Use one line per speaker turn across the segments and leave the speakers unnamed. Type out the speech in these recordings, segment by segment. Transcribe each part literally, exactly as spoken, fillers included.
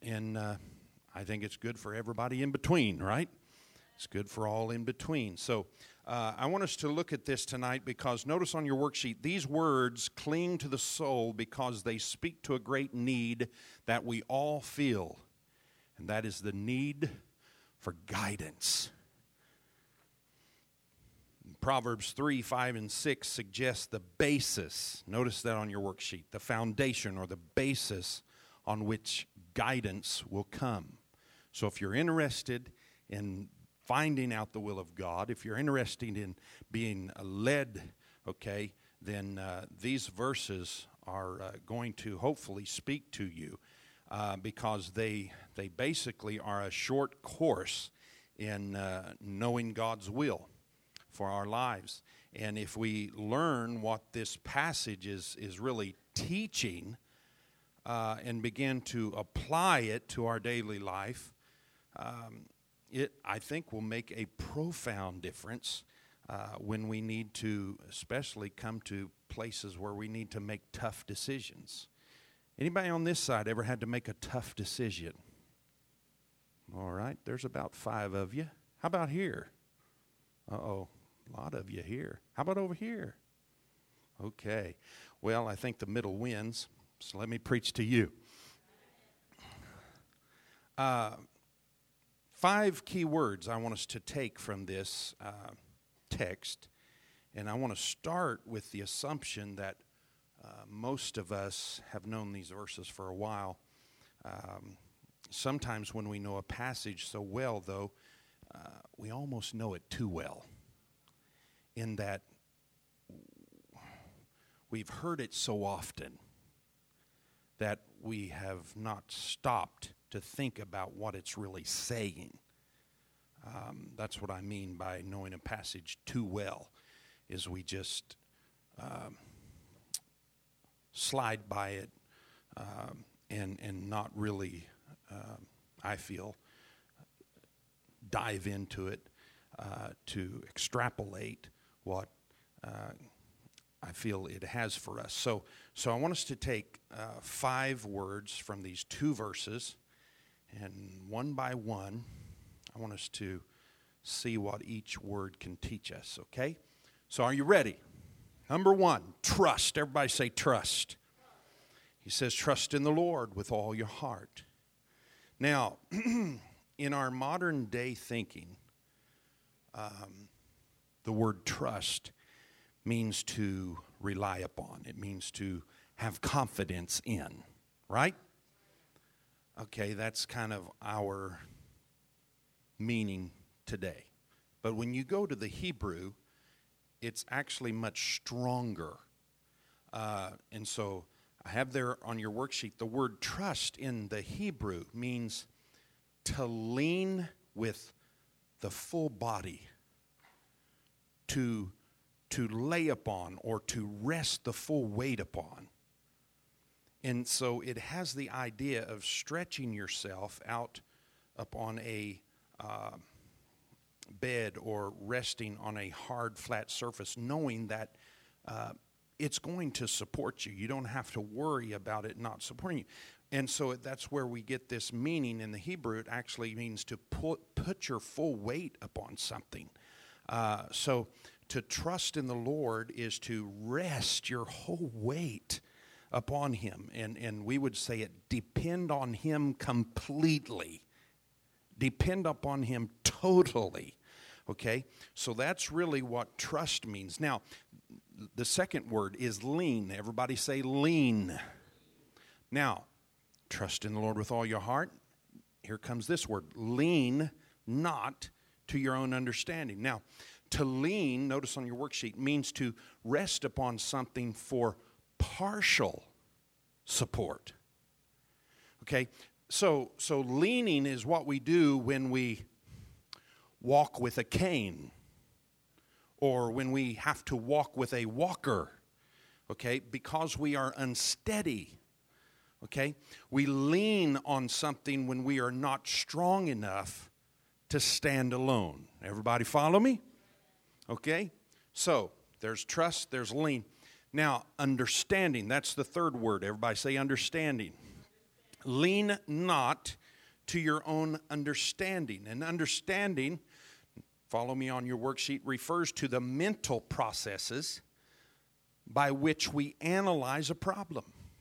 and uh, I think it's good for everybody in between, right? It's good for all in between. So uh, I want us to look at this tonight because notice on your worksheet, these words cling to the soul because they speak to a great need that we all feel, and that is the need for guidance. Proverbs three, five, and six suggests the basis. Notice that on your worksheet. The foundation or the basis on which guidance will come. So if you're interested in finding out the will of God, if you're interested in being led, okay, then uh, these verses are uh, going to hopefully speak to you uh, because they, they basically are a short course in uh, knowing God's will for our lives. And if we learn what this passage is, is really teaching uh, and begin to apply it to our daily life, um, it, I think, will make a profound difference uh, when we need to especially come to places where we need to make tough decisions. Anybody on this side ever had to make a tough decision? All right, there's about five of you. How about here? Uh-oh. A lot of you here. How about over here? Okay. Well, I think the middle wins, so let me preach to you. Uh, five key words I want us to take from this uh, text, and I want to start with the assumption that uh, most of us have known these verses for a while. Um, sometimes when we know a passage so well, though, uh, we almost know it too well. In that we've heard it so often that we have not stopped to think about what it's really saying. Um, that's what I mean by knowing a passage too well, is we just um, slide by it um, and, and not really, um, I feel, dive into it uh, to extrapolate what uh, I feel it has for us. So so I want us to take uh, five words from these two verses, and one by one, I want us to see what each word can teach us, okay? So are you ready? Number one, trust. Everybody say trust. He says, trust in the Lord with all your heart. Now, in our modern day thinking, um, the word trust means to rely upon. It means to have confidence in, right? Okay, that's kind of our meaning today. But when you go to the Hebrew, it's actually much stronger. Uh, and so I have there on your worksheet, the word trust in the Hebrew means to lean with the full body, to, to lay upon or to rest the full weight upon. And so it has the idea of stretching yourself out upon a uh, bed or resting on a hard, flat surface, knowing that uh, it's going to support you. You don't have to worry about it not supporting you. And so that's where we get this meaning in the Hebrew. It actually means to put, put your full weight upon something. Uh, so to trust in the Lord is to rest your whole weight upon Him. And, and we would say it, depend on Him completely. Depend upon Him totally. Okay? So that's really what trust means. Now, the second word is lean. Everybody say lean. Now, trust in the Lord with all your heart. Here comes this word, lean not to your own understanding. Now, to lean, notice on your worksheet, means to rest upon something for partial support. Okay, so so leaning is what we do when we walk with a cane or when we have to walk with a walker, okay, because we are unsteady, okay? We lean on something when we are not strong enough to stand alone. Everybody follow me? Okay, so there's trust, there's lean. Now, understanding, that's the third word. Everybody say understanding. Lean not to your own understanding. And understanding, follow me on your worksheet, refers to the mental processes by which we analyze a problem.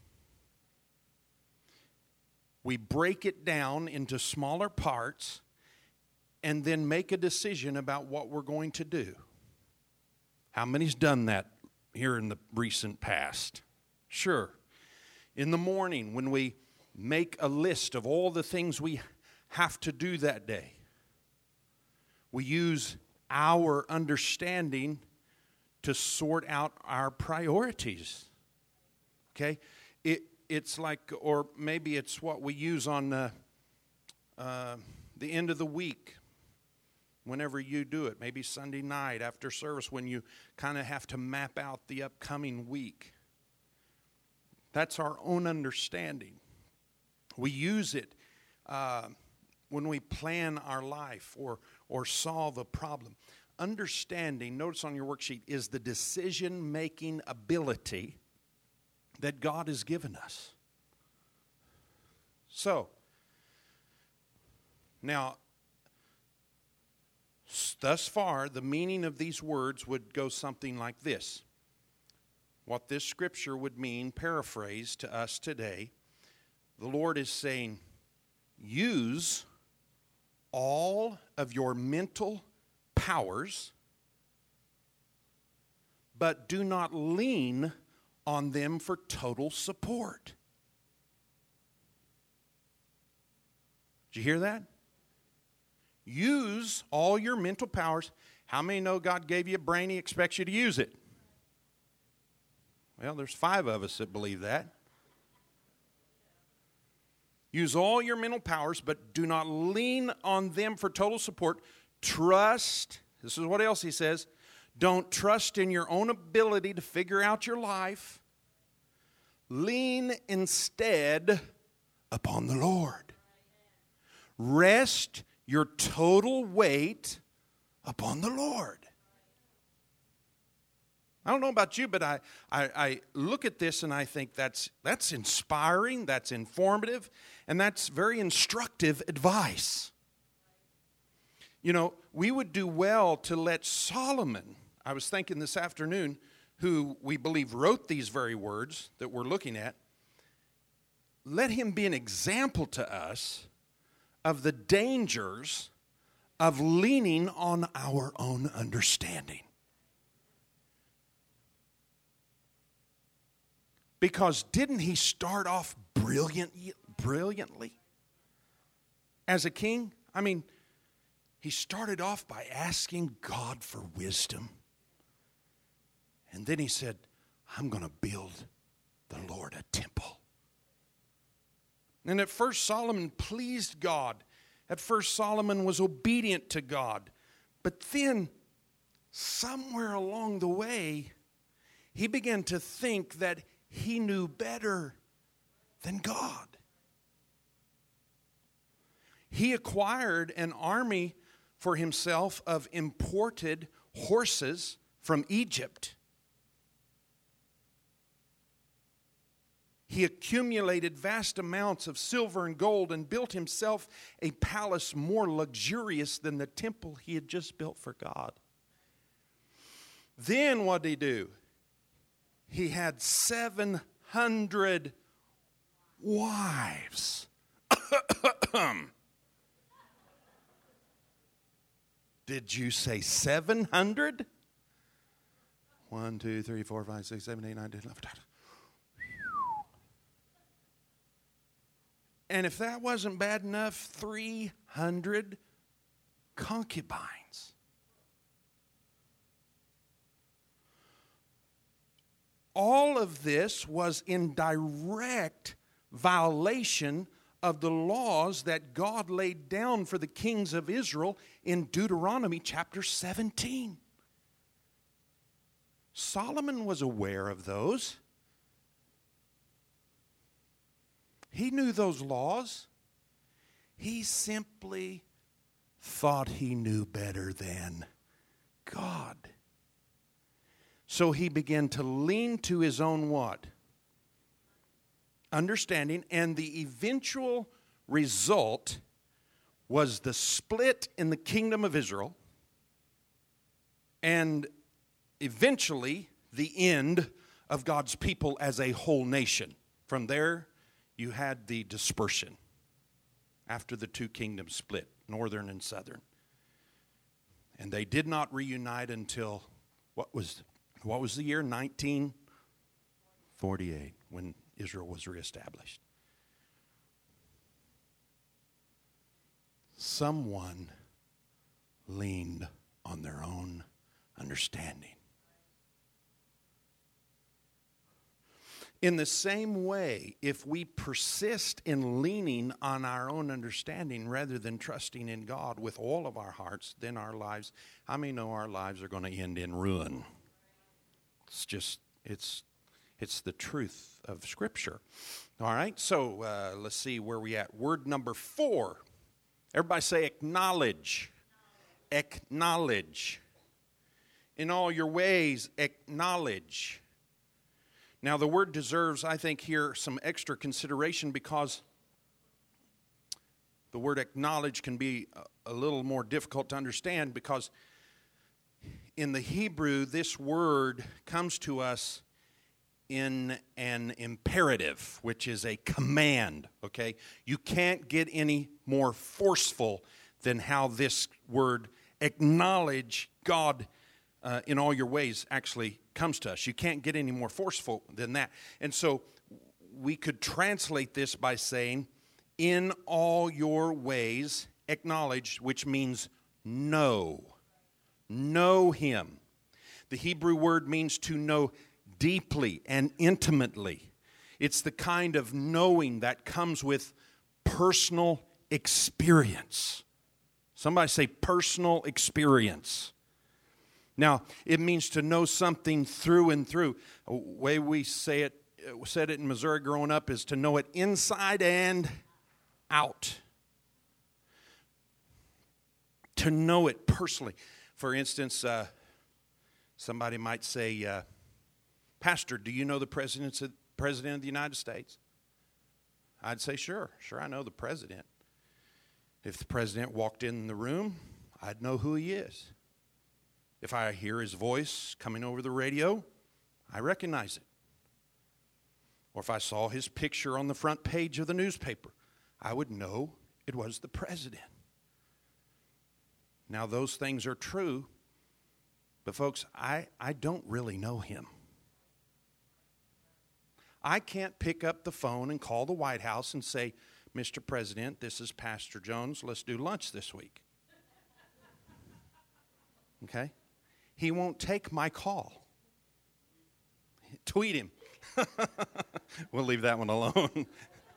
We break it down into smaller parts and then make a decision about what we're going to do. How many's done that here in the recent past? Sure. In the morning when we make a list of all the things we have to do that day, we use our understanding to sort out our priorities. Okay? It, it's like, or maybe it's what we use on uh, uh, the end of the week, whenever you do it. Maybe Sunday night after service when you kind of have to map out the upcoming week. That's our own understanding. We use it uh, when we plan our life or, or solve a problem. Understanding, notice on your worksheet, is the decision-making ability that God has given us. So, now, thus far, the meaning of these words would go something like this. What this scripture would mean, paraphrased to us today, the Lord is saying, use all of your mental powers, but do not lean on them for total support. Did you hear that? Use all your mental powers. How many know God gave you a brain, He expects you to use it? Well, there's five of us that believe that. Use all your mental powers, but do not lean on them for total support. Trust, this is what else he says, don't trust in your own ability to figure out your life. Lean instead upon the Lord. Rest your total weight upon the Lord. I don't know about you, but I, I, I look at this and I think that's, that's inspiring, that's informative, and that's very instructive advice. You know, we would do well to let Solomon, I was thinking this afternoon, who we believe wrote these very words that we're looking at, let him be an example to us of the dangers of leaning on our own understanding. Because didn't he start off brilliant, brilliantly as a king? I mean, he started off by asking God for wisdom. And then he said, I'm going to build the Lord a temple. And at first Solomon pleased God. At first Solomon was obedient to God. But then, somewhere along the way, he began to think that he knew better than God. He acquired an army for himself of imported horses from Egypt. He accumulated vast amounts of silver and gold and built himself a palace more luxurious than the temple he had just built for God. Then what did he do? He had seven hundred wives. Did you say seven hundred? One, two, three, four, five, six, seven, eight, nine, ten, eleven. And if that wasn't bad enough, three hundred concubines. All of this was in direct violation of the laws that God laid down for the kings of Israel in Deuteronomy chapter seventeen. Solomon was aware of those. He knew those laws. He simply thought he knew better than God. So he began to lean to his own what? understanding, and the eventual result was the split in the kingdom of Israel, and eventually the end of God's people as a whole nation. From there, you had the dispersion after the two kingdoms split, northern and southern. And they did not reunite until, what was, what was the year? nineteen forty-eight, when Israel was reestablished. Someone leaned on their own understanding. In the same way, if we persist in leaning on our own understanding rather than trusting in God with all of our hearts, then our lives, how many know our lives are going to end in ruin? It's just, it's, it's the truth of Scripture. All right, so uh, let's see where we at. Word number four. Everybody say acknowledge. Acknowledge. In all your ways, acknowledge. Now, the word deserves, I think, here some extra consideration because the word acknowledge can be a, a little more difficult to understand because in the Hebrew, this word comes to us in an imperative, which is a command, okay? You can't get any more forceful than how this word acknowledge God uh, in all your ways actually comes to us. You can't get any more forceful than that. And so we could translate this by saying, in all your ways acknowledge, which means know. Know Him. The Hebrew word means to know deeply and intimately. It's the kind of knowing that comes with personal experience. Somebody say personal experience. Now, it means to know something through and through. The way we say it, said it in Missouri growing up is to know it inside and out. To know it personally. For instance, uh, somebody might say, uh, Pastor, do you know the president of, president of the United States? I'd say, sure. Sure, I know the president. If the president walked in the room, I'd know who he is. If I hear his voice coming over the radio, I recognize it. Or if I saw his picture on the front page of the newspaper, I would know it was the president. Now, those things are true, but folks, I, I don't really know him. I can't pick up the phone and call the White House and say, Mister President, this is Pastor Jones. Let's do lunch this week. Okay? He won't take my call. Tweet him. We'll leave that one alone.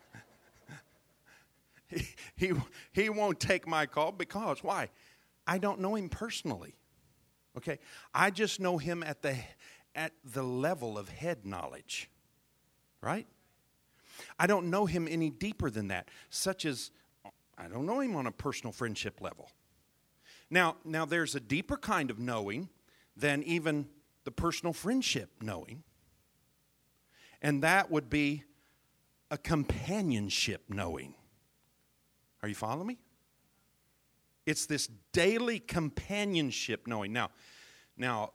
he, he, he won't take my call because, why? I don't know him personally. Okay? I just know him at the, at the level of head knowledge. Right? I don't know him any deeper than that, such as I don't know him on a personal friendship level. Now, now there's a deeper kind of knowing than even the personal friendship knowing, and that would be a companionship knowing. Are you following me? It's this daily companionship knowing. Now, now,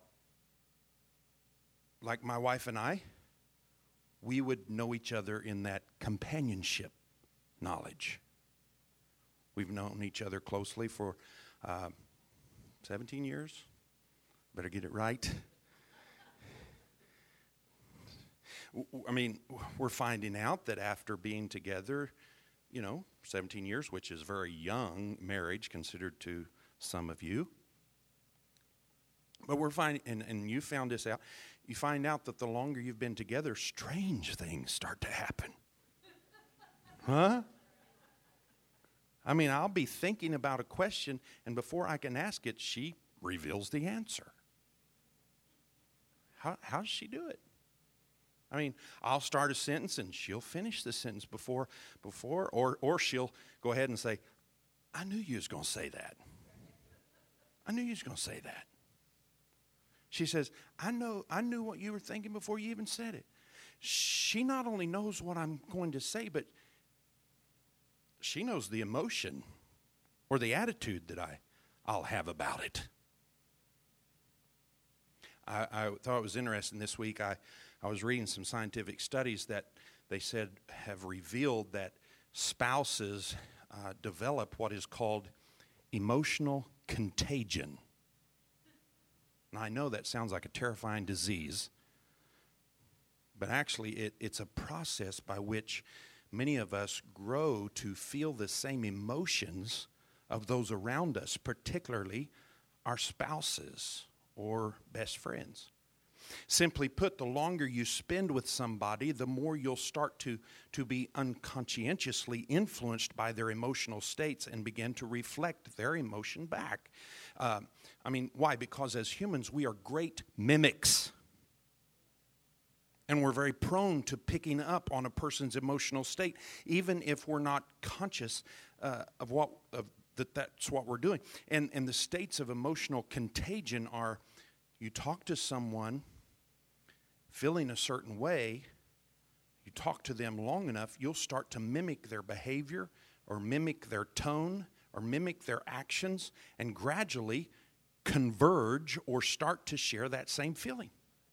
like my wife and I, we would know each other in that companionship knowledge. We've known each other closely for uh, seventeen years. Better get it right. I mean, we're finding out that after being together, you know, seventeen years, which is very young marriage considered to some of you. But we're finding, and, and you found this out, you find out that the longer you've been together, strange things start to happen. Huh? I mean, I'll be thinking about a question, and before I can ask it, she reveals the answer. How, how does she do it? I mean, I'll start a sentence, and she'll finish the sentence before, before, or, or she'll go ahead and say, I knew you was going to say that. I knew you was going to say that. She says, I know, I knew what you were thinking before you even said it. she not only knows what I'm going to say, but she knows the emotion or the attitude that I, I'll have about it. I, I thought it was interesting this week. I, I was reading some scientific studies that they said have revealed that spouses uh, develop what is called emotional contagion. Now, I know that sounds like a terrifying disease, but actually it, it's a process by which many of us grow to feel the same emotions of those around us, particularly our spouses or best friends. Simply put, the longer you spend with somebody, the more you'll start to, to be unconscientiously influenced by their emotional states and begin to reflect their emotion back. Uh, I mean, why? Because as humans, we are great mimics. And we're very prone to picking up on a person's emotional state, even if we're not conscious uh, of what of that that's what we're doing. And, and the states of emotional contagion are, you talk to someone feeling a certain way, you talk to them long enough, you'll start to mimic their behavior or mimic their tone or mimic their actions and gradually converge or start to share that same feeling.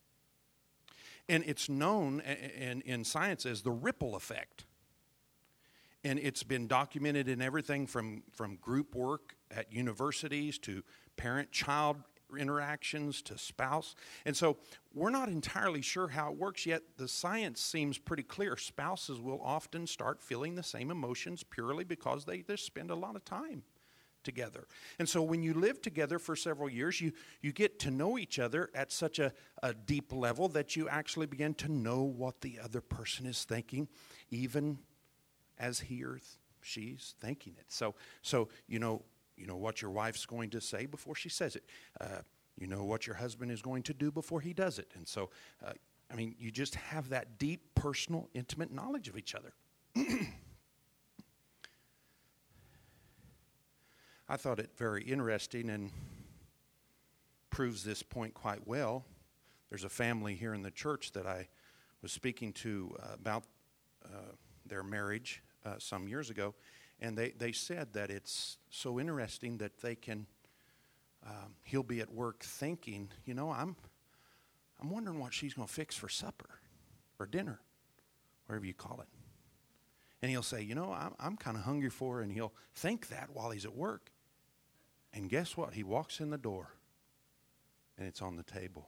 And it's known in, in science as the ripple effect. And it's been documented in everything from, from group work at universities to parent-child interactions to spouse. And so we're not entirely sure how it works, yet the science seems pretty clear. Spouses will often start feeling the same emotions purely because they just spend a lot of time together. And so when you live together for several years, you, you get to know each other at such a, a deep level that you actually begin to know what the other person is thinking, even as he or th- she's thinking it. So, so you know, you know what your wife's going to say before she says it. Uh, you know what your husband is going to do before he does it. And so, uh, I mean, you just have that deep, personal, intimate knowledge of each other. I thought it very interesting and proves this point quite well. There's a family here in the church that I was speaking to uh, about uh, their marriage uh, some years ago, and they, they said that it's so interesting that they can, um, he'll be at work thinking, you know, I'm I'm wondering what she's going to fix for supper or dinner, whatever you call it. And he'll say, you know, I'm, I'm kind of hungry for her, and he'll think that while he's at work. And guess what? He walks in the door, and it's on the table.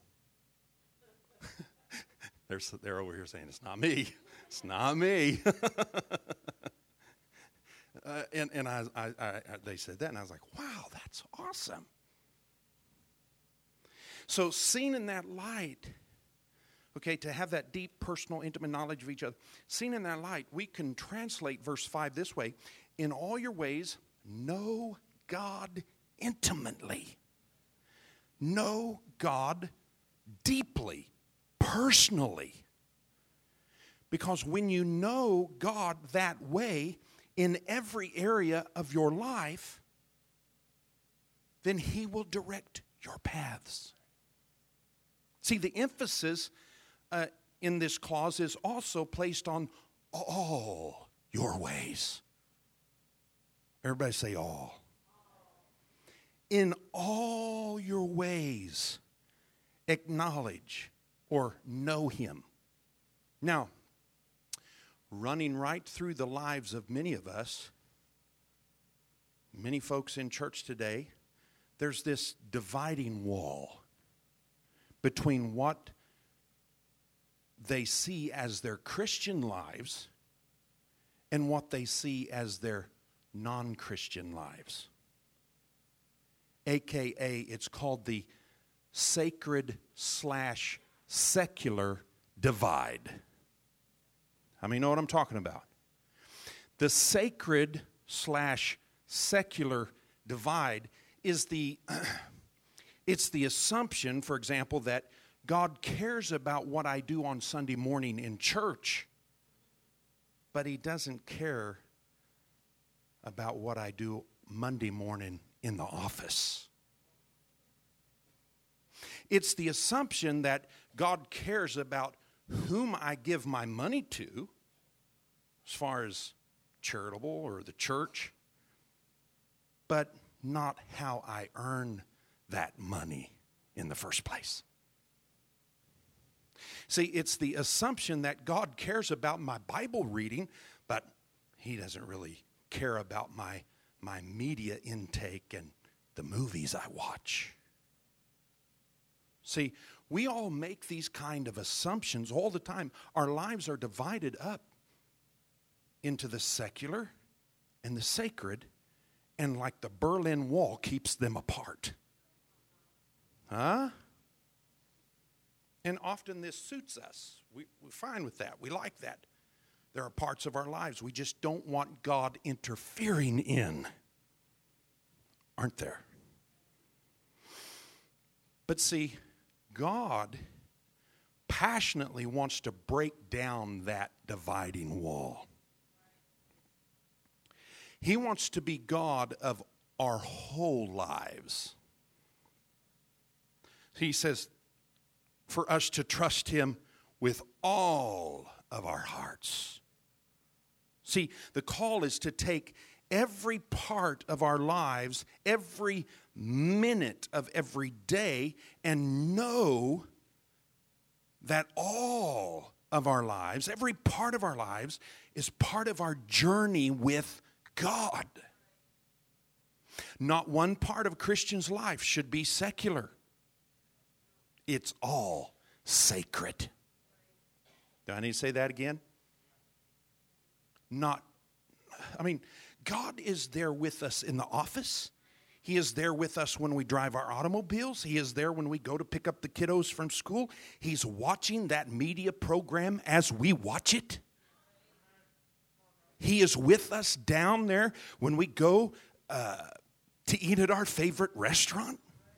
they're, they're over here saying, it's not me. It's not me. uh, and and I, I, I, they said that, and I was like, wow, that's awesome. So seen in that light, okay, to have that deep, personal, intimate knowledge of each other, seen in that light, we can translate verse five this way: in all your ways, know God intimately. Know God deeply, personally. Because when you know God that way in every area of your life, then He will direct your paths. See, the emphasis uh, in this clause is also placed on all your ways. Everybody say all. In all your ways, acknowledge or know Him. Now, running right through the lives of many of us, many folks in church today, there's this dividing wall between what they see as their Christian lives and what they see as their non-Christian lives. A K A, it's called the sacred slash secular divide. How many know what I'm talking about? The sacred slash secular divide is the, it's the assumption, for example, that God cares about what I do on Sunday morning in church, but He doesn't care about what I do Monday morning in the office. It's the assumption that God cares about whom I give my money to, as far as charitable or the church, but not how I earn that money in the first place. See, it's the assumption that God cares about my Bible reading, but He doesn't really care about my, my media intake and the movies I watch. See, we all make these kind of assumptions all the time. Our lives are divided up into the secular and the sacred, and like the Berlin Wall keeps them apart. Huh? And often this suits us. We, we're fine with that. We like that. There are parts of our lives we just don't want God interfering in. Aren't there? But see, God passionately wants to break down that dividing wall. He wants to be God of our whole lives. He says for us to trust Him with all of our hearts. See, the call is to take every part of our lives, every minute of every day, and know that all of our lives, every part of our lives, is part of our journey with God. Not one part of a Christian's life should be secular. It's all sacred. Do I need to say that again? Not, I mean, God is there with us in the office. He is there with us when we drive our automobiles. He is there when we go to pick up the kiddos from school. He's watching that media program as we watch it. He is with us down there when we go uh, to eat at our favorite restaurant.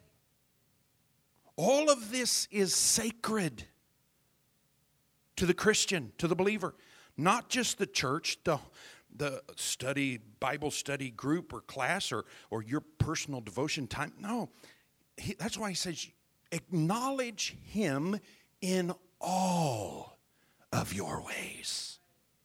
All of this is sacred to the Christian, to the believer. Not just the church, the, the study, Bible study group or class or, or your personal devotion time. No, he, that's why he says, acknowledge Him in all of your ways.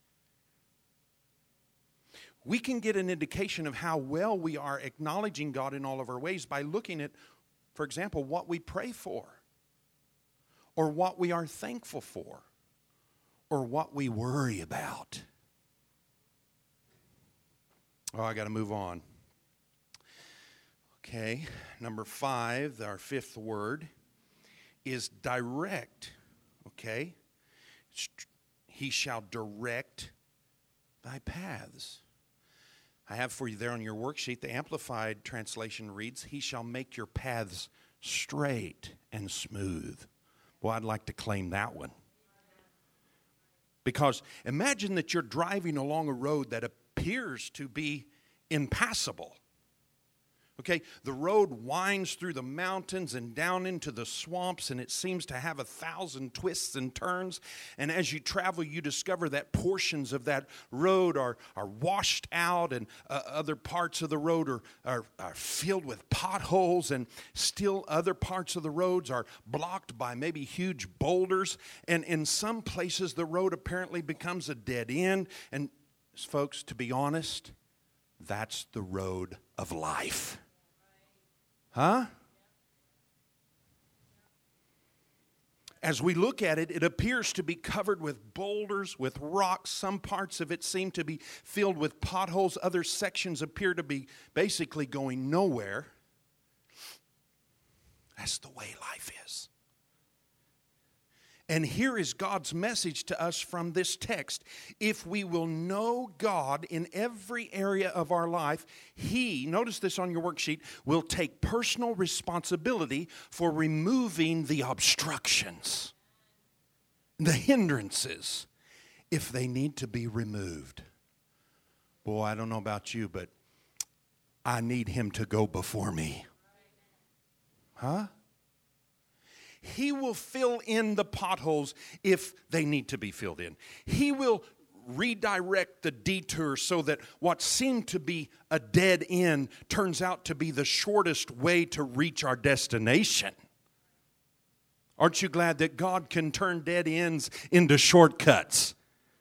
We can get an indication of how well we are acknowledging God in all of our ways by looking at, for example, what we pray for, or what we are thankful for, or what we worry about. Oh, I got to move on. Okay, number five, our fifth word, is direct. Okay? He shall direct thy paths. I have for you there on your worksheet, the Amplified translation reads, He shall make your paths straight and smooth. Well, I'd like to claim that one. Because imagine that you're driving along a road that appears to be impassable. Okay, the road winds through the mountains and down into the swamps, and it seems to have a thousand twists and turns. And as you travel, you discover that portions of that road are, are washed out, and uh, other parts of the road are, are, are filled with potholes, and still other parts of the roads are blocked by maybe huge boulders. And in some places, the road apparently becomes a dead end. And folks, to be honest, that's the road of life. Huh? As we look at it, it appears to be covered with boulders, with rocks. Some parts of it seem to be filled with potholes. Other sections appear to be basically going nowhere. That's the way life is. And here is God's message to us from this text. If we will know God in every area of our life, He, notice this on your worksheet, will take personal responsibility for removing the obstructions, the hindrances, if they need to be removed. Boy, I don't know about you, but I need Him to go before me. Huh? He will fill in the potholes if they need to be filled in. He will redirect the detour so that what seemed to be a dead end turns out to be the shortest way to reach our destination. Aren't you glad that God can turn dead ends into shortcuts?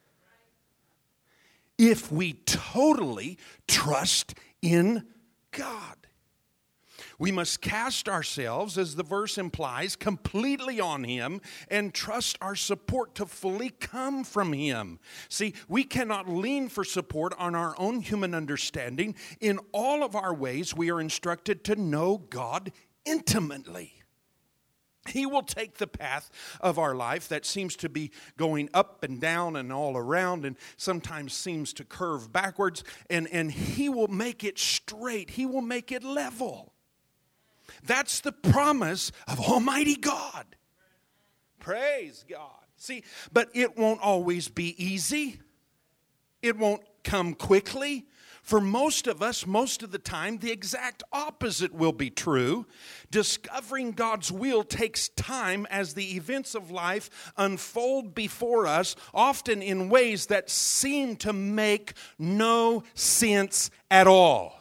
If we totally trust in God. We must cast ourselves, as the verse implies, completely on Him and trust our support to fully come from Him. See, we cannot lean for support on our own human understanding. In all of our ways, we are instructed to know God intimately. He will take the path of our life that seems to be going up and down and all around and sometimes seems to curve backwards, and, and He will make it straight. He will make it level. That's the promise of Almighty God. Praise God. See, but it won't always be easy. It won't come quickly. For most of us, most of the time, the exact opposite will be true. Discovering God's will takes time as the events of life unfold before us, often in ways that seem to make no sense at all.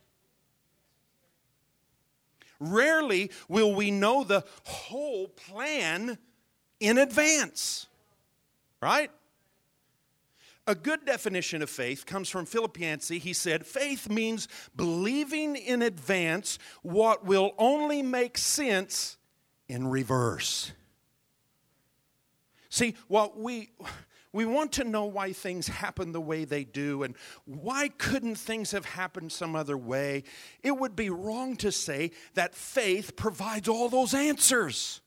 Rarely will we know the whole plan in advance, right? A good definition of faith comes from Philip Yancey. He said, faith means believing in advance what will only make sense in reverse. See, what we... We want to know why things happen the way they do and why couldn't things have happened some other way. It would be wrong to say that faith provides all those answers.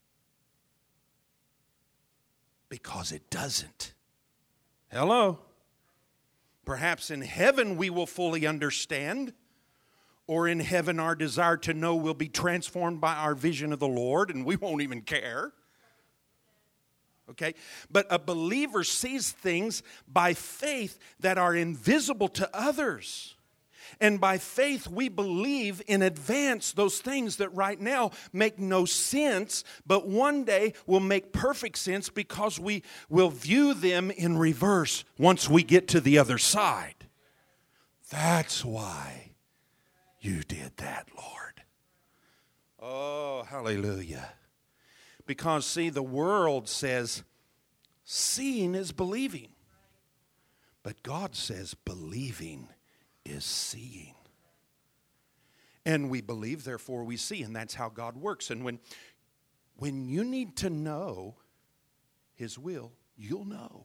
Because it doesn't. Hello? Perhaps in heaven we will fully understand, or in heaven our desire to know will be transformed by our vision of the Lord and we won't even care. Okay, but a believer sees things by faith that are invisible to others. And by faith, we believe in advance those things that right now make no sense, but one day will make perfect sense because we will view them in reverse once we get to the other side. That's why you did that, Lord. Oh, hallelujah. Because, see, the world says, seeing is believing. But God says, believing is seeing. And we believe, therefore we see. And that's how God works. And when, when you need to know His will, you'll know.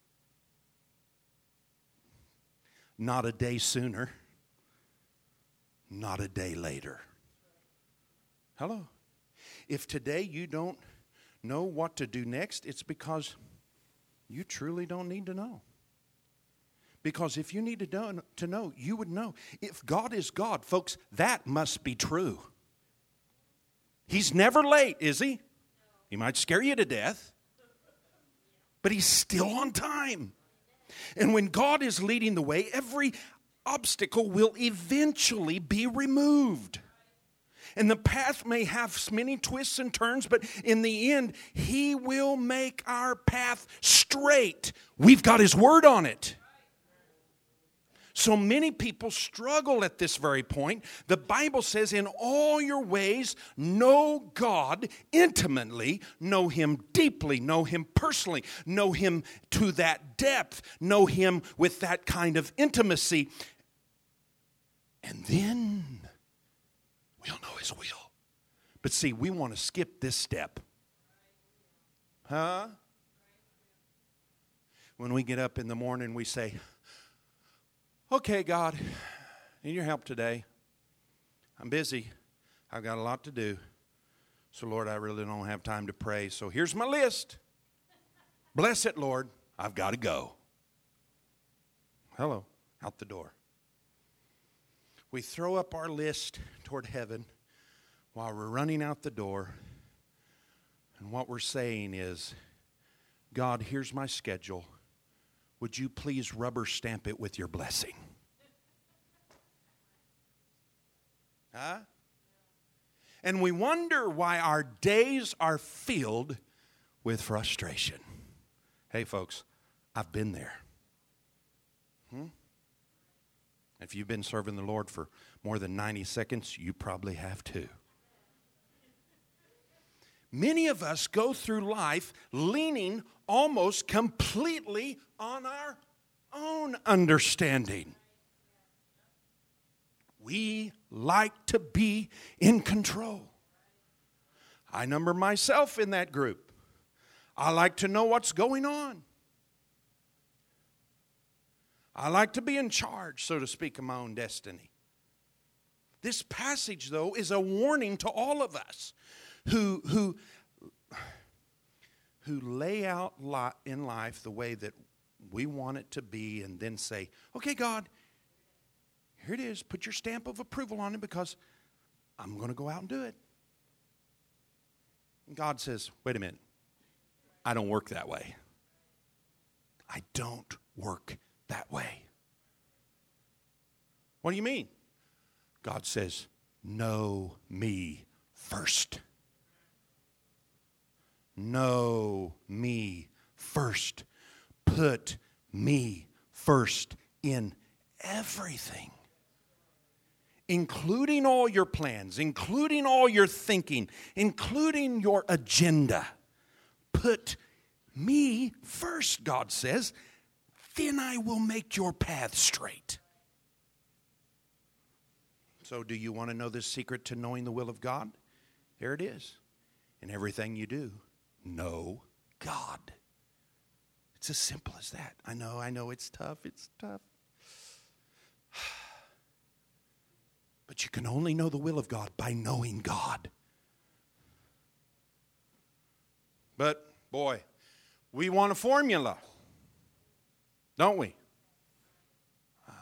Not a day sooner. Not a day later. Hello? If today you don't know what to do next, it's because you truly don't need to know. Because if you needed to, to know, you would know. If God is God, folks, that must be true. He's never late, is He? He might scare you to death, but He's still on time. And when God is leading the way, every obstacle will eventually be removed. And the path may have many twists and turns, but in the end, He will make our path straight. We've got His word on it. So many people struggle at this very point. The Bible says, in all your ways, know God intimately, know Him deeply, know Him personally, know Him to that depth, know Him with that kind of intimacy. And then we'll know His will. But see, we want to skip this step. Huh? When we get up in the morning, we say, okay, God, need your help today. I'm busy. I've got a lot to do. So, Lord, I really don't have time to pray. So here's my list. Bless it, Lord. I've got to go. Hello, out the door. We throw up our list toward heaven while we're running out the door. And what we're saying is, God, here's my schedule. Would you please rubber stamp it with your blessing? Huh? And we wonder why our days are filled with frustration. Hey, folks, I've been there. Hmm? If you've been serving the Lord for more than ninety seconds, you probably have too. many of us go through life leaning almost completely on our own understanding. We like to be in control. I number myself in that group. I like to know what's going on. I like to be in charge, so to speak, of my own destiny. This passage, though, is a warning to all of us who, who, who lay out in life the way that we want it to be and then say, okay, God, here it is. Put your stamp of approval on it because I'm going to go out and do it. And God says, wait a minute. I don't work that way. I don't work that way. What do you mean? God says, know me first. Know me first. Put me first in everything. Including all your plans, including all your thinking, including your agenda. Put me first, God says. Then I will make your path straight. So do you want to know the secret to knowing the will of God? Here it is. In everything you do, know God. It's as simple as that. I know, I know it's tough. It's tough. But you can only know the will of God by knowing God. But, boy, we want a formula. Don't we? Uh,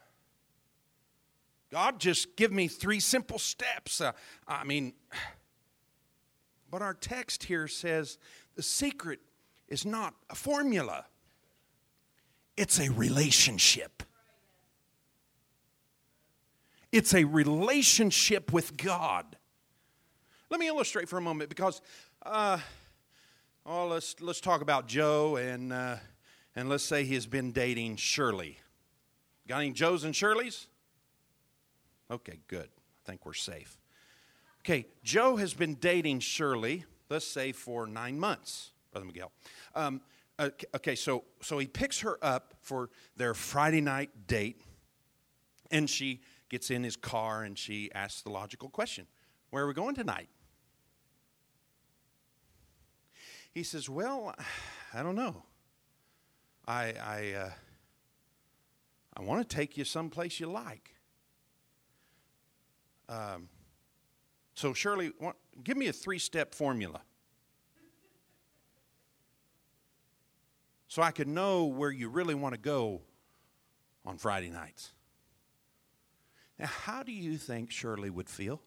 God, just give me three simple steps. Uh, I mean, but our text here says the secret is not a formula. It's a relationship. It's a relationship with God. Let me illustrate for a moment because, uh, oh, let's let's talk about Joe and. Uh, And let's say he has been dating Shirley. Got any Joes and Shirleys? Okay, good. I think we're safe. Okay, Joe has been dating Shirley, let's say for nine months, Brother Miguel. Um, okay, so, so he picks her up for their Friday night date, and she gets in his car and she asks the logical question, where are we going tonight? He says, well, I don't know. I I, uh, I want to take you someplace you like. Um, so Shirley, want, give me a three-step formula so I can know where you really want to go on Friday nights. Now, how do you think Shirley would feel?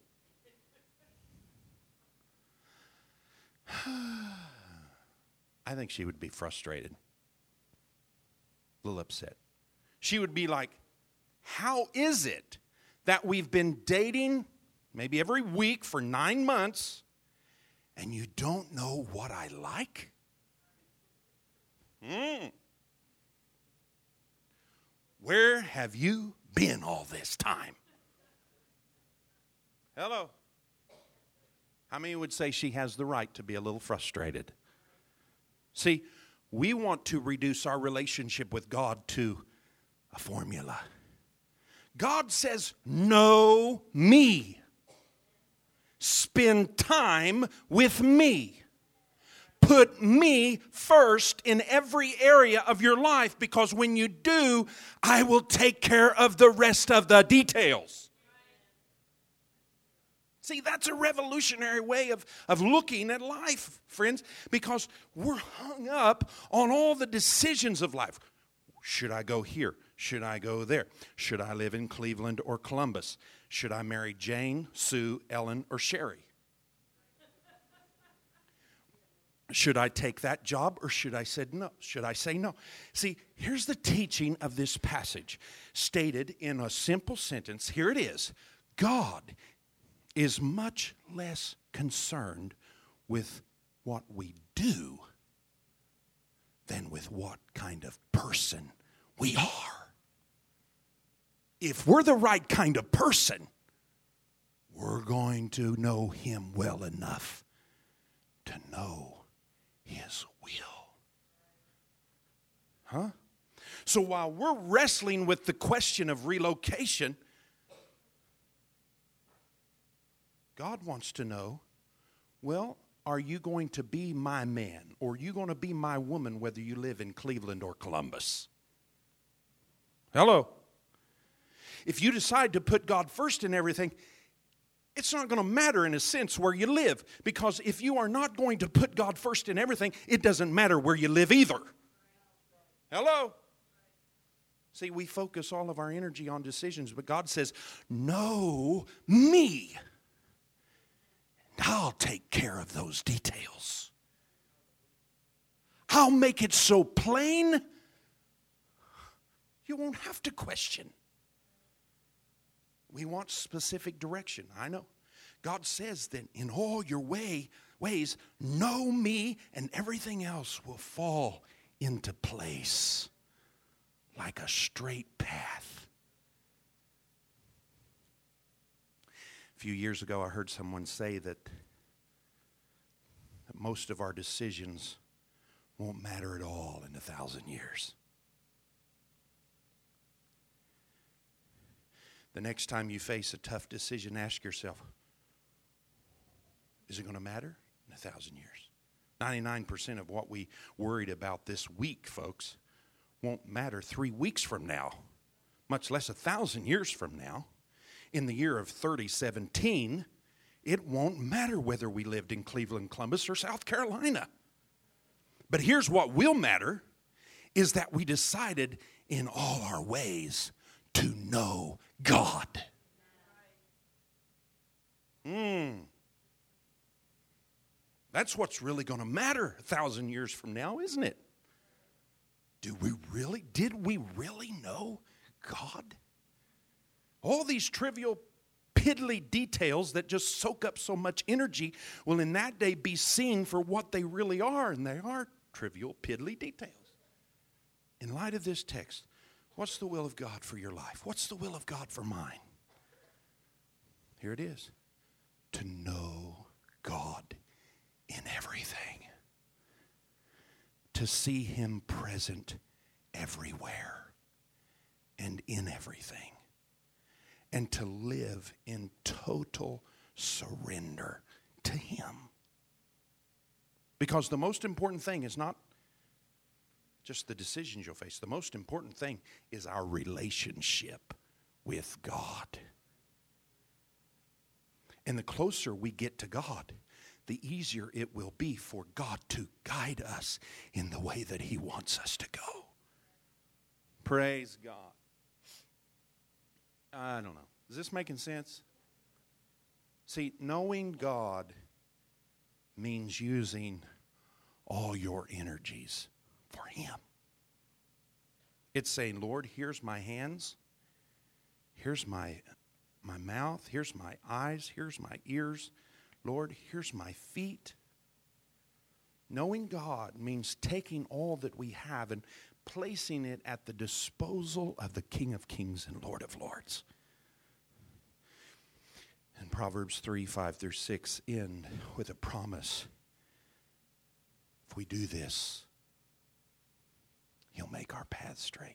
I think she would be frustrated. A little upset. She would be like, how is it that we've been dating maybe every week for nine months and you don't know what I like? Mm. Where have you been all this time? Hello. How many would say she has the right to be a little frustrated? See, we want to reduce our relationship with God to a formula. God says, know me. Spend time with me. Put me first in every area of your life, because when you do, I will take care of the rest of the details. See, that's a revolutionary way of, of looking at life, friends, because we're hung up on all the decisions of life. Should I go here? Should I go there? Should I live in Cleveland or Columbus? Should I marry Jane, Sue, Ellen, or Sherry? Should I take that job or should I say no? Should I say no? See, here's the teaching of this passage stated in a simple sentence. Here it is. God is much less concerned with what we do than with what kind of person we are. If we're the right kind of person, we're going to know him well enough to know His will. Huh? So while we're wrestling with the question of relocation, God wants to know, well, are you going to be my man, or are you going to be my woman, whether you live in Cleveland or Columbus? Hello. If you decide to put God first in everything, it's not going to matter in a sense where you live, because if you are not going to put God first in everything, it doesn't matter where you live either. Hello. See, we focus all of our energy on decisions, but God says, know me. I'll take care of those details. I'll make it so plain, you won't have to question. We want specific direction. I know. God says that in all your way, ways, know me, and everything else will fall into place like a straight path. A few years ago, I heard someone say that, that most of our decisions won't matter at all in a thousand years. The next time you face a tough decision, ask yourself, is it going to matter in a thousand years? ninety-nine percent of what we worried about this week, folks, won't matter three weeks from now, much less a thousand years from now. In the year of thirty seventeen, it won't matter whether we lived in Cleveland, Columbus, or South Carolina. But here's what will matter, is that we decided in all our ways to know God. Hmm. That's what's really going to matter a thousand years from now, isn't it? Do we really, did we really know God? All these trivial, piddly details that just soak up so much energy will in that day be seen for what they really are, and they are trivial, piddly details. In light of this text, what's the will of God for your life? What's the will of God for mine? Here it is. To know God in everything. To see Him present everywhere and in everything. And to live in total surrender to Him. Because the most important thing is not just the decisions you'll face. The most important thing is our relationship with God. And the closer we get to God, the easier it will be for God to guide us in the way that He wants us to go. Praise God. I don't know. Is this making sense? See, knowing God means using all your energies for Him. It's saying, Lord, here's my hands. Here's my, my mouth. Here's my eyes. Here's my ears. Lord, here's my feet. Knowing God means taking all that we have and placing it at the disposal of the King of Kings and Lord of Lords. And Proverbs three, five through six end with a promise. If we do this, He'll make our path straight.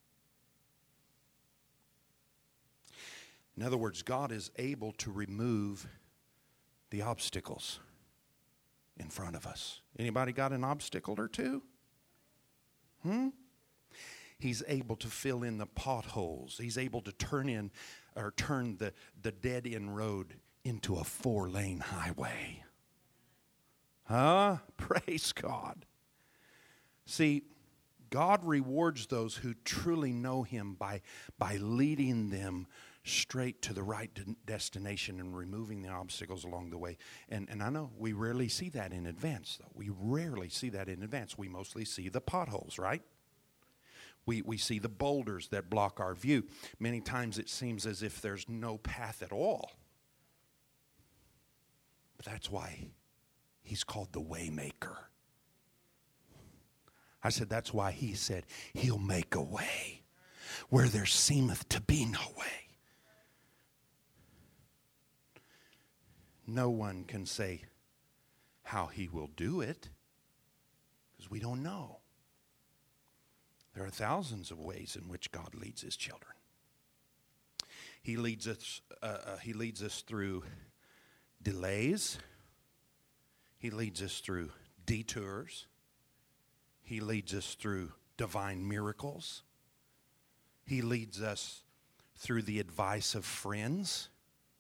In other words, God is able to remove the obstacles in front of us. Anybody got an obstacle or two? Hmm? He's able to fill in the potholes. He's able to turn in or turn the, the dead-end road into a four-lane highway. Huh? Praise God. See, God rewards those who truly know Him by, by leading them straight to the right de- destination and removing the obstacles along the way. And, and I know we rarely see that in advance, though. We rarely see that in advance. We mostly see the potholes, right? We, we see the boulders that block our view. Many times it seems as if there's no path at all. But that's why He's called the Waymaker. I said that's why He said He'll make a way where there seemeth to be no way. No one can say, how he will do it, because we don't know. There are thousands of ways in which God leads his children. He leads us, uh, uh, he leads us through delays. He leads us through detours. He leads us through divine miracles. He leads us through the advice of friends.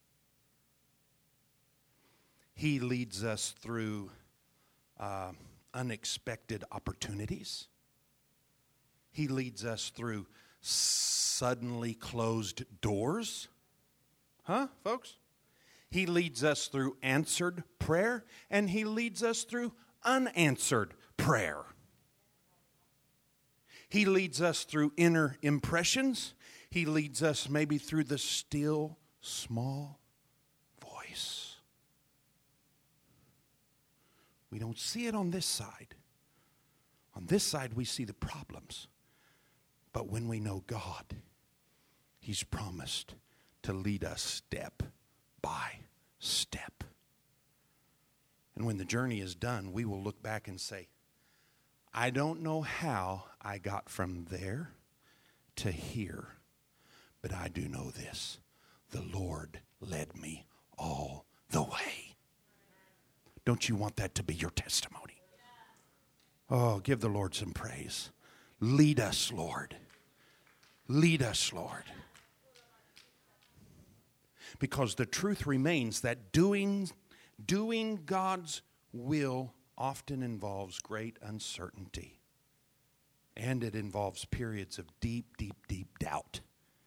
He leads us through uh, unexpected opportunities. He leads us through suddenly closed doors. Huh, folks? He leads us through answered prayer, and he leads us through unanswered prayer. He leads us through inner impressions. He leads us maybe through the still, small voice. We don't see it on this side. On this side, we see the problems. But when we know God, he's promised to lead us step by step. And when the journey is done, we will look back and say, I don't know how I got from there to here, but I do know this. The Lord led me all the way. Don't you want that to be your testimony? Oh, give the Lord some praise. Lead us, Lord. Lead us, Lord. Because the truth remains that doing, doing God's will often involves great uncertainty. And it involves periods of deep, deep, deep doubt.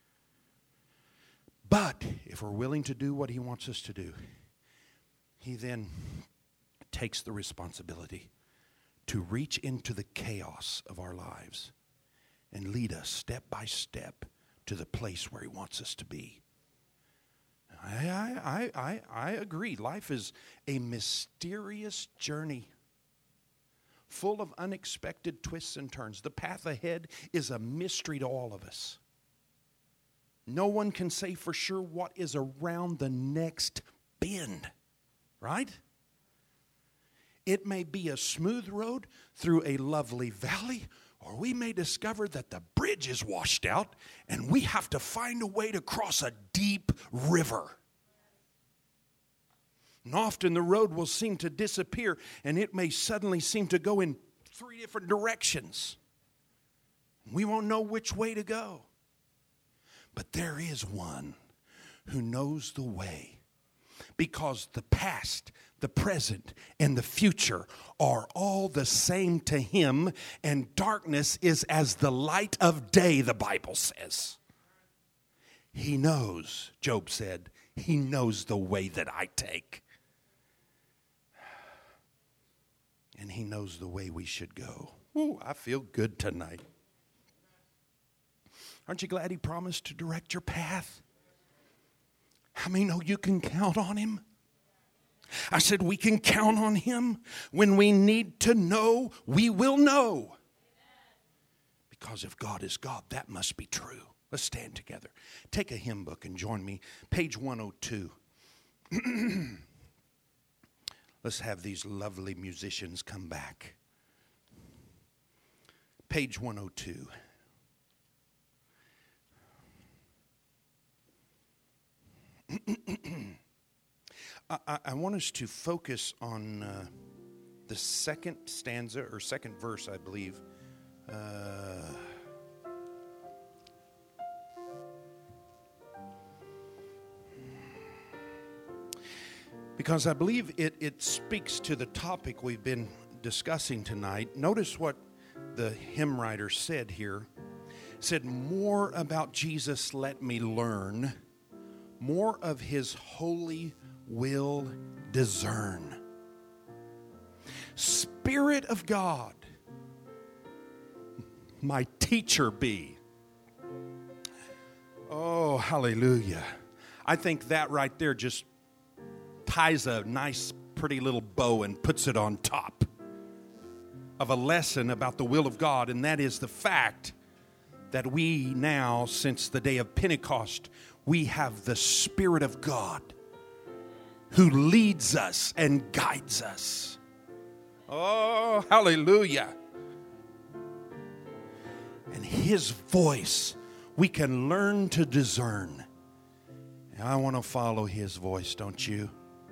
But if we're willing to do what he wants us to do, he then takes the responsibility to reach into the chaos of our lives and lead us step by step to the place where he wants us to be. I, I, I, I agree. Life is a mysterious journey full of unexpected twists and turns. The path ahead is a mystery to all of us. No one can say for sure what is around the next bend, right? It may be a smooth road through a lovely valley, or we may discover that the bridge is washed out and we have to find a way to cross a deep river. And often the road will seem to disappear, and it may suddenly seem to go in three different directions. We won't know which way to go. But there is one who knows the way, because the past, the present, and the future are all the same to him, and darkness is as the light of day, the Bible says. He knows, Job said, he knows the way that I take. And he knows the way we should go. Ooh, I feel good tonight. Aren't you glad he promised to direct your path? How many know you can count on him? I said we can count on him. When we need to know, we will know. Because if God is God, that must be true. Let's stand together. Take a hymn book and join me. Page one oh two. Let's have these lovely musicians come back. Page one oh two. I, I want us to focus on uh, the second stanza, or second verse, I believe. Uh, because I believe it, it speaks to the topic we've been discussing tonight. Notice what the hymn writer said here. It said, more about Jesus let me learn, more of his holy will discern. Spirit of God, my teacher be. Oh, hallelujah. I think that right there just ties a nice, pretty little bow and puts it on top of a lesson about the will of God, and that is the fact that we now, since the day of Pentecost, we have the Spirit of God who leads us and guides us. Oh, hallelujah. And His voice, we can learn to discern. And I want to follow His voice, don't you?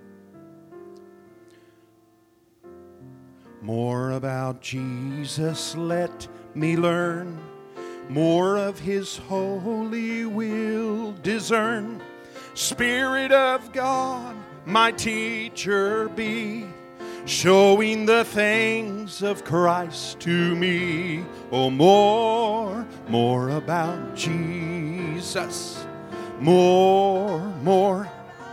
More about Jesus, let me learn. More of His holy will discern. Spirit of God, my teacher be, showing the things of Christ to me. Oh, more, more about Jesus. More, more.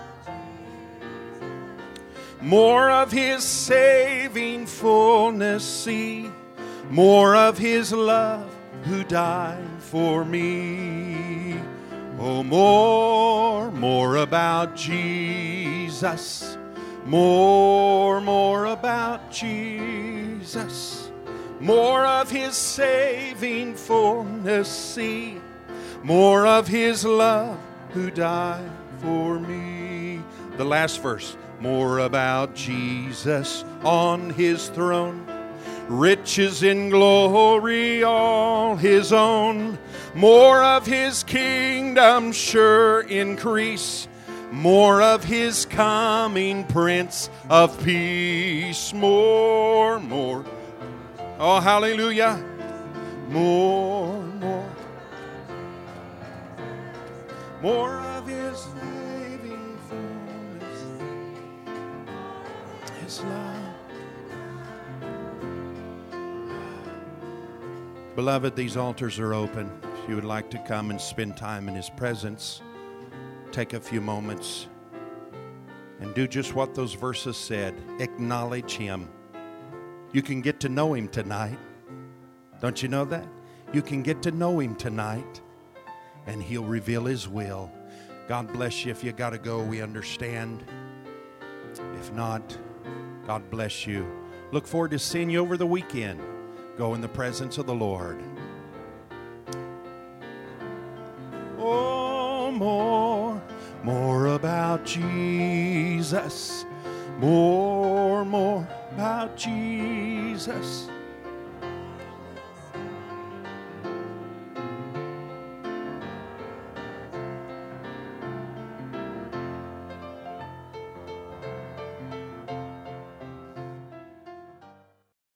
More of His saving fullness see. More of His love who died for me. Oh, more, more about Jesus. More, more about Jesus. More of His saving fullness see. More of His love who died for me. The last verse. More about Jesus on His throne. Riches in glory all His own. More of His kingdom sure increase. More of His coming Prince of Peace. More, more. Oh, hallelujah. More, more. More of His saving fullness. His love. Beloved, these altars are open. If you would like to come and spend time in His presence, take a few moments and do just what those verses said. Acknowledge Him. You can get to know Him tonight. Don't you know that? You can get to know Him tonight, and He'll reveal His will. God bless you. If you got to go, we understand. If not, God bless you. Look forward to seeing you over the weekend. Go in the presence of the Lord. Oh, more, more about Jesus. More, more about Jesus.